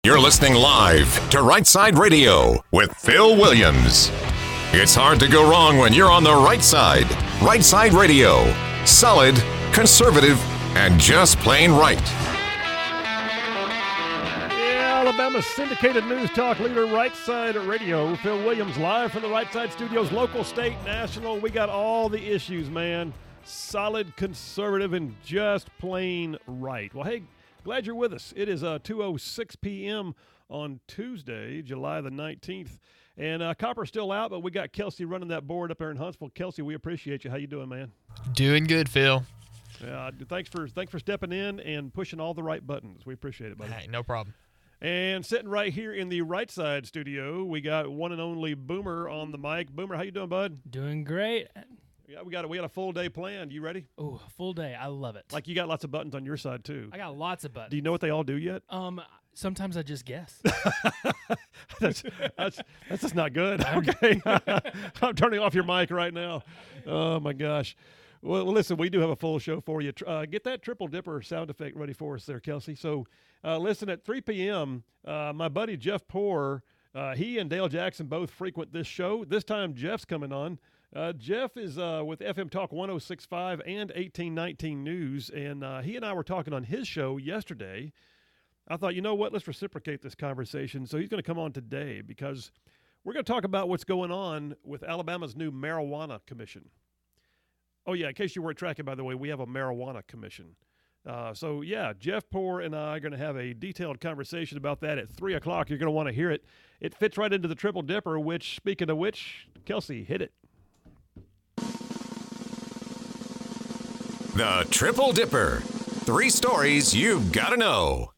You're listening live to Right Side Radio with Phil Williams. It's hard to go wrong when you're on the right side. Right Side Radio. Solid, conservative, and just plain right. Yeah, Alabama's syndicated news talk leader, Right Side Radio. Phil Williams live from the Right Side Studios, local, state, national. We got all the issues, man. Solid, conservative, and just plain right. Well, hey, glad you're with us. It is 2:06 p.m. on Tuesday, July the 19th. And Copper's still out, but we got Kelsey running that board up there in Huntsville. Kelsey, we appreciate you. How you doing, man? Doing good, Phil. Thanks for stepping in and pushing all the right buttons. We appreciate it, buddy. Hey, no problem. And sitting right here in the Right Side studio, we got one and only Boomer on the mic. Boomer, how you doing, bud? Doing great. Yeah, we got a full day planned. You ready? Oh, full day. I love it. Like you got lots of buttons on your side too. I got lots of buttons. Do you know what they all do yet? Sometimes I just guess. that's just not good. Okay. I'm turning off your mic right now. Oh my gosh. Well, listen, we do have a full show for you. Get that triple dipper sound effect ready for us there, Kelsey. So listen, at 3 p.m., my buddy Jeff Poor, he and Dale Jackson both frequent this show. This time Jeff's coming on. Jeff is with FM Talk 106.5 and 1819 News, and he and I were talking on his show yesterday. I thought, you know what, let's reciprocate this conversation. So he's going to come on today because we're going to talk about what's going on with Alabama's new marijuana commission. Oh, yeah, in case you weren't tracking, by the way, we have a marijuana commission. So, yeah, Jeff Poor and I are going to have a detailed conversation about that at 3 o'clock. You're going to want to hear it. It fits right into the Triple Dipper, which, speaking of which, Kelsey, hit it. The Triple Dipper. 3 stories you've got to know.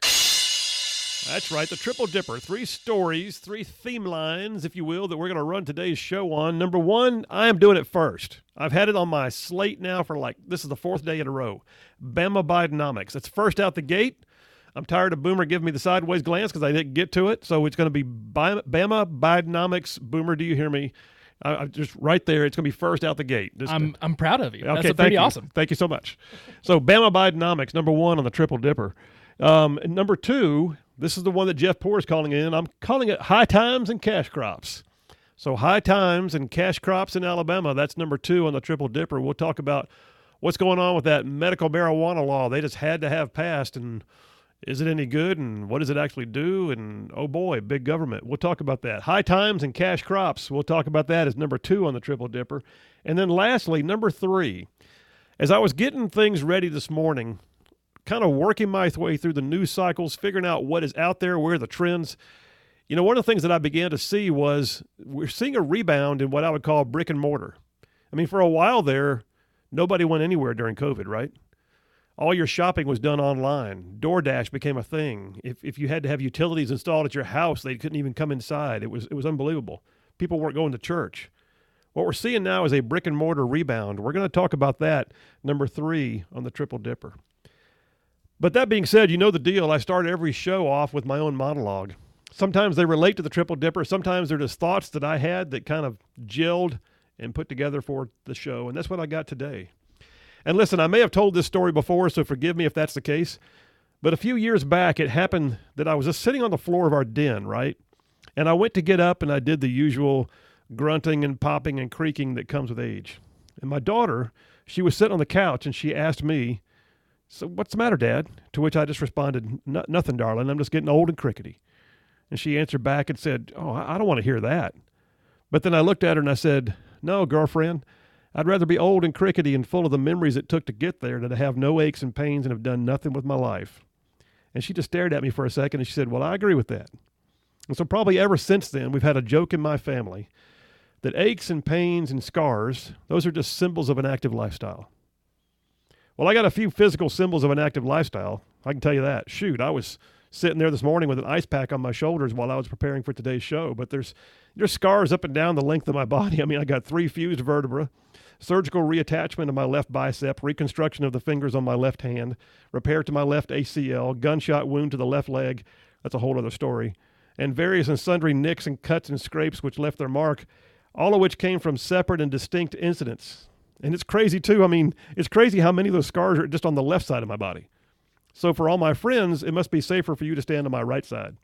That's right, the Triple Dipper. 3 stories, 3 theme lines, if you will, that we're going to run today's show on. Number 1, I am doing it first. I've had it on my slate now for this is the 4th day in a row. Bama Bidenomics. It's first out the gate. I'm tired of Boomer giving me the sideways glance because I didn't get to it. So it's going to be Bama Bidenomics. Boomer, do you hear me? Just right there, it's going to be first out the gate. I'm proud of you. Okay, That's pretty awesome. Thank you so much. So Bama Bidenomics, number 1 on the Triple Dipper. And number 2, this is the one that Jeff Poor is calling in. I'm calling it High Times and Cash Crops. So High Times and Cash Crops in Alabama, that's number 2 on the Triple Dipper. We'll talk about what's going on with that medical marijuana law they just had to have passed, and is it any good, and what does it actually do, and oh boy, big government. We'll talk about that. High Times and Cash Crops, we'll talk about that as number 2 on the Triple Dipper. And then lastly, number 3, as I was getting things ready this morning, kind of working my way through the news cycles, figuring out what is out there, where are the trends. You know, one of the things that I began to see was we're seeing a rebound in what I would call brick and mortar. I mean, for a while there, nobody went anywhere during COVID, right? All your shopping was done online. DoorDash became a thing. If you had to have utilities installed at your house, they couldn't even come inside. It was unbelievable. People weren't going to church. What we're seeing now is a brick and mortar rebound. We're going to talk about that, number 3 on the Triple Dipper. But that being said, you know the deal. I start every show off with my own monologue. Sometimes they relate to the Triple Dipper. Sometimes they're just thoughts that I had that kind of gelled and put together for the show. And that's what I got today. And listen, I may have told this story before, so forgive me if that's the case. But a few years back, it happened that I was just sitting on the floor of our den, right? And I went to get up and I did the usual grunting and popping and creaking that comes with age. And my daughter, she was sitting on the couch and she asked me, "So what's the matter, Dad?" To which I just responded, "Nothing, darling. I'm just getting old and crickety." And she answered back and said, "Oh, I don't want to hear that." But then I looked at her and I said, "No, girlfriend, I'd rather be old and crickety and full of the memories it took to get there than to have no aches and pains and have done nothing with my life." And she just stared at me for a second and she said, "Well, I agree with that." And so probably ever since then, we've had a joke in my family that aches and pains and scars, those are just symbols of an active lifestyle. Well, I got a few physical symbols of an active lifestyle. I can tell you that. Shoot, I was sitting there this morning with an ice pack on my shoulders while I was preparing for today's show. But there's scars up and down the length of my body. I mean, I got 3 fused vertebrae, surgical reattachment of my left bicep, reconstruction of the fingers on my left hand, repair to my left ACL, gunshot wound to the left leg. That's a whole other story. And various and sundry nicks and cuts and scrapes which left their mark, all of which came from separate and distinct incidents. And it's crazy, too. I mean, it's crazy how many of those scars are just on the left side of my body. So for all my friends, it must be safer for you to stand on my right side.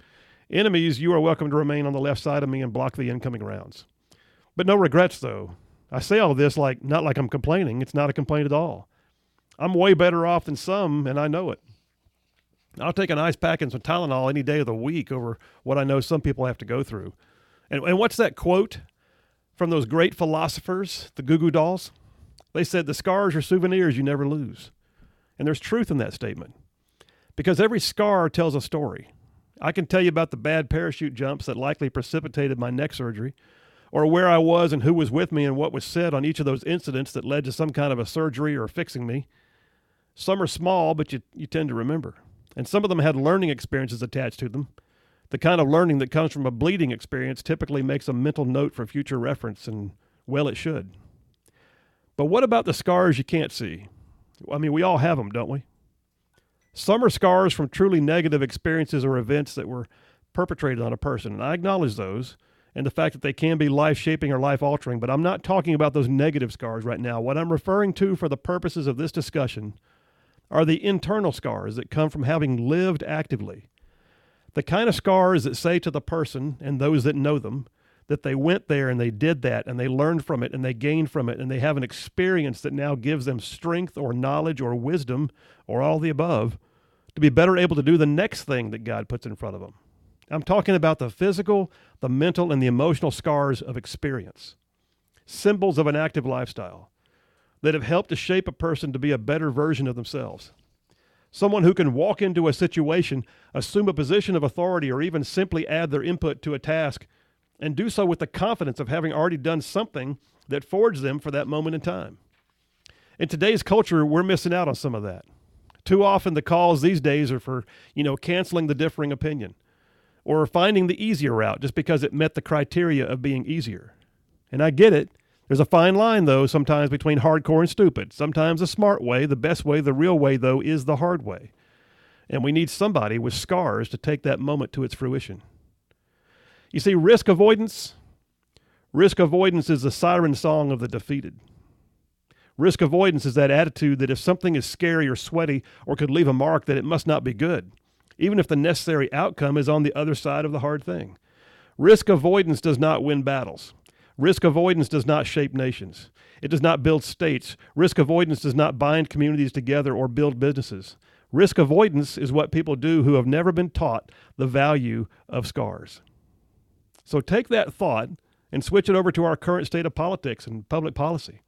Enemies, you are welcome to remain on the left side of me and block the incoming rounds. But no regrets, though. I say all this not like I'm complaining. It's not a complaint at all. I'm way better off than some, and I know it. I'll take an ice pack and some Tylenol any day of the week over what I know some people have to go through. And what's that quote from those great philosophers, the Goo Goo Dolls? They said, the scars are souvenirs you never lose. And there's truth in that statement. Because every scar tells a story. I can tell you about the bad parachute jumps that likely precipitated my neck surgery, or where I was and who was with me and what was said on each of those incidents that led to some kind of a surgery or fixing me. Some are small, but you tend to remember. And some of them had learning experiences attached to them. The kind of learning that comes from a bleeding experience typically makes a mental note for future reference, and, well, it should. But what about the scars you can't see? I mean, we all have them, don't we? Some are scars from truly negative experiences or events that were perpetrated on a person, and I acknowledge those and the fact that they can be life-shaping or life-altering, but I'm not talking about those negative scars right now. What I'm referring to for the purposes of this discussion are the internal scars that come from having lived actively. The kind of scars that say to the person and those that know them that they went there and they did that and they learned from it and they gained from it and they have an experience that now gives them strength or knowledge or wisdom or all the above to be better able to do the next thing that God puts in front of them. I'm talking about the physical, the mental, and the emotional scars of experience, symbols of an active lifestyle that have helped to shape a person to be a better version of themselves. Someone who can walk into a situation, assume a position of authority, or even simply add their input to a task and do so with the confidence of having already done something that forged them for that moment in time. In today's culture, we're missing out on some of that. Too often the calls these days are for, canceling the differing opinion or finding the easier route just because it met the criteria of being easier. And I get it. There's a fine line, though, sometimes between hardcore and stupid. Sometimes the smart way, the best way, the real way, though, is the hard way. And we need somebody with scars to take that moment to its fruition. You see, risk avoidance is the siren song of the defeated. Risk avoidance is that attitude that if something is scary or sweaty or could leave a mark, that it must not be good, even if the necessary outcome is on the other side of the hard thing. Risk avoidance does not win battles. Risk avoidance does not shape nations. It does not build states. Risk avoidance does not bind communities together or build businesses. Risk avoidance is what people do who have never been taught the value of scars. So take that thought and switch it over to our current state of politics and public policy.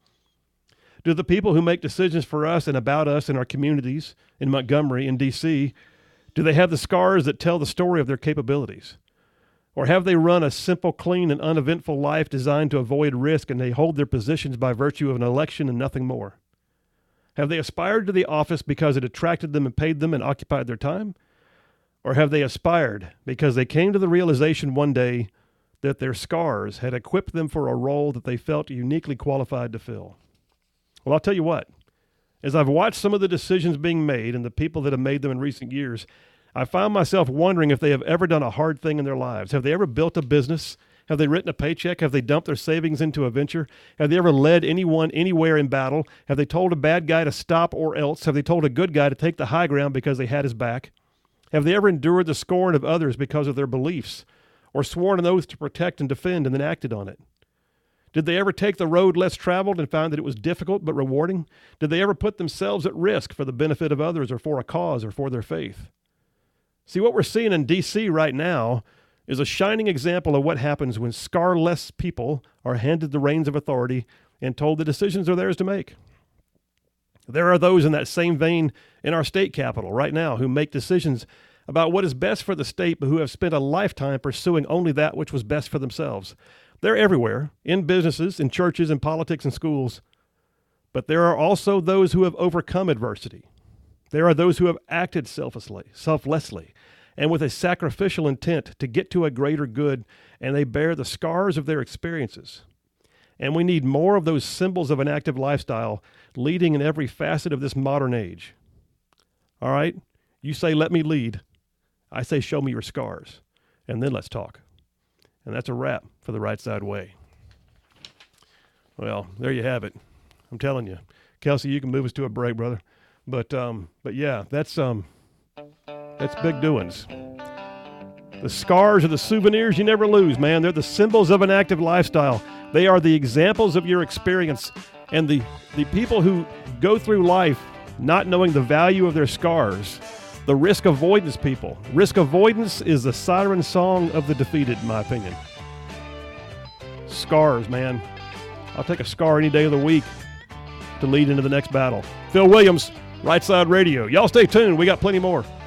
Do the people who make decisions for us and about us in our communities, in Montgomery, in D.C., do they have the scars that tell the story of their capabilities? Or have they run a simple, clean, and uneventful life designed to avoid risk, and they hold their positions by virtue of an election and nothing more? Have they aspired to the office because it attracted them and paid them and occupied their time? Or have they aspired because they came to the realization one day that their scars had equipped them for a role that they felt uniquely qualified to fill? Well, I'll tell you what. As I've watched some of the decisions being made and the people that have made them in recent years, I found myself wondering if they have ever done a hard thing in their lives. Have they ever built a business? Have they written a paycheck? Have they dumped their savings into a venture? Have they ever led anyone anywhere in battle? Have they told a bad guy to stop or else? Have they told a good guy to take the high ground because they had his back? Have they ever endured the scorn of others because of their beliefs, or sworn an oath to protect and defend and then acted on it? Did they ever take the road less traveled and found that it was difficult but rewarding? Did they ever put themselves at risk for the benefit of others or for a cause or for their faith? See, what we're seeing in D.C. right now is a shining example of what happens when scarless people are handed the reins of authority and told the decisions are theirs to make. There are those in that same vein in our state capital right now who make decisions about what is best for the state, but who have spent a lifetime pursuing only that which was best for themselves. They're everywhere, in businesses, in churches, in politics, and schools. But there are also those who have overcome adversity. There are those who have acted selflessly, and with a sacrificial intent to get to a greater good, and they bear the scars of their experiences. And we need more of those symbols of an active lifestyle leading in every facet of this modern age. All right? You say, let me lead. I say, show me your scars, and then let's talk. And that's a wrap for the Right Side Way. Well, there you have it. I'm telling you. Kelsey, you can move us to a break, brother. But yeah, that's big doings. The scars are the souvenirs you never lose, man. They're the symbols of an active lifestyle. They are the examples of your experience. And the people who go through life not knowing the value of their scars, the risk avoidance people. Risk avoidance is the siren song of the defeated, in my opinion. Scars, man. I'll take a scar any day of the week to lead into the next battle. Phil Williams, Right Side Radio. Y'all stay tuned. We got plenty more.